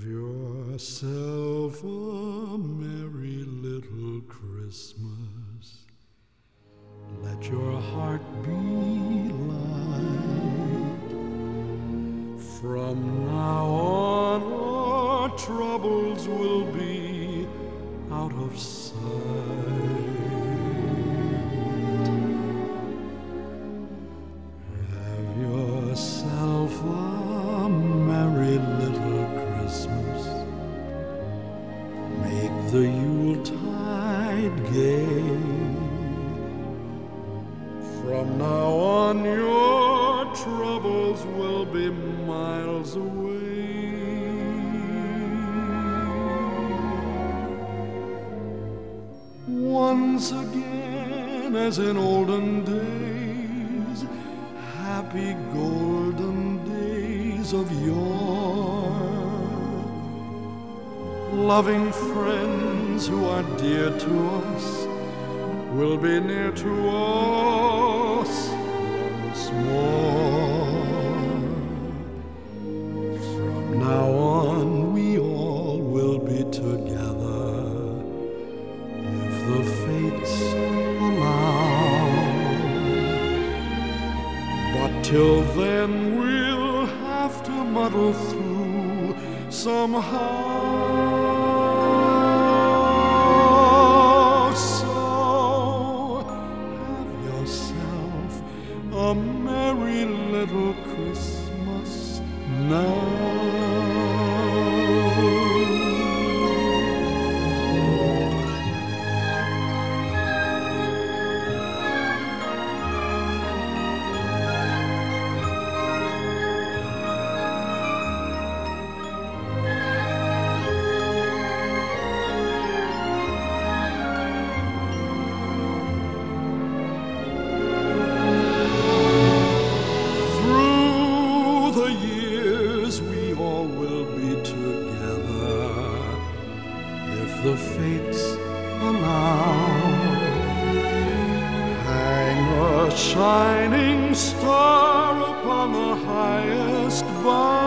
yourself a merry little Christmas. Let your heart be light. From now on, our troubles will be out of sight. Have yourself a merry little Christmas. Make the Yuletide gay. From now on, your troubles will be miles away. Once again, as in olden days, happy golden days of yore. Loving friends who are dear to us will be near to us once more. From now on, we all will be together if the fates allow. But till then, we'll have to muddle through somehow. A merry little Christmas now. The fates allow. Hang a shining star upon the highest bough.